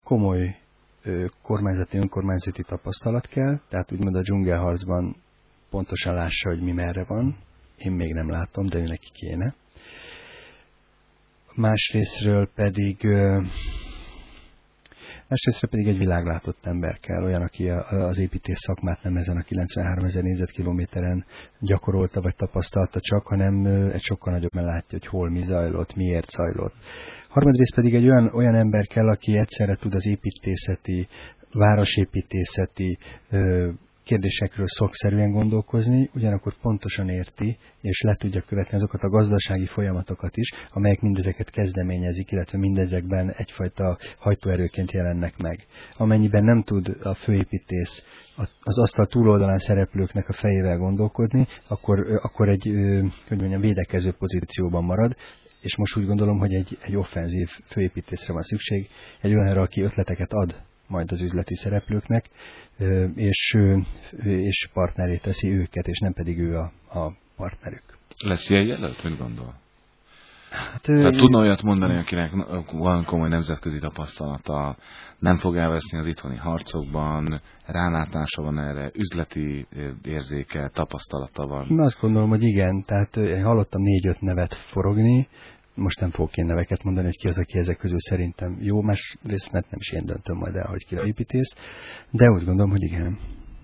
komoly kormányzati, önkormányzati tapasztalat kell, tehát úgymond a dzsungelharcban pontosan lássa, hogy mi merre van. Én még nem látom, de ő neki kéne. Másrésztről pedig egy világlátott ember kell, olyan, aki az építész szakmát nem ezen a 93 000 négyzetkilométeren gyakorolta vagy tapasztalta csak, hanem egy sokkal nagyobb látja, hogy hol mi zajlott, miért zajlott. Harmadrészt pedig egy olyan ember kell, aki egyszerre tud az építészeti, városépítészeti kérdésekről szakszerűen gondolkozni, ugyanakkor pontosan érti, és le tudja követni azokat a gazdasági folyamatokat is, amelyek mindezeket kezdeményezik, illetve mindezekben egyfajta hajtóerőként jelennek meg. Amennyiben nem tud a főépítész az asztal túloldalán szereplőknek a fejével gondolkodni, akkor egy védekező pozícióban marad, és most úgy gondolom, hogy egy offenzív főépítészre van szükség, egy olyanra, aki ötleteket ad majd az üzleti szereplőknek, és partneré teszi őket, és nem pedig ő a partnerük. Lesz ilyen jelölt? Mit gondol? Tehát tudna olyat mondani, akinek van komoly nemzetközi tapasztalata, nem fog elveszni az itthoni harcokban, rálátása van erre, üzleti érzéke, tapasztalata van? Én azt gondolom, hogy igen, tehát én hallottam 4-5 nevet forogni, most nem fogok én neveket mondani, hogy ki az, aki ezek közül szerintem jó, másrészt, mert nem is én döntöm majd el, hogy ki a építész, de úgy gondolom, hogy igen.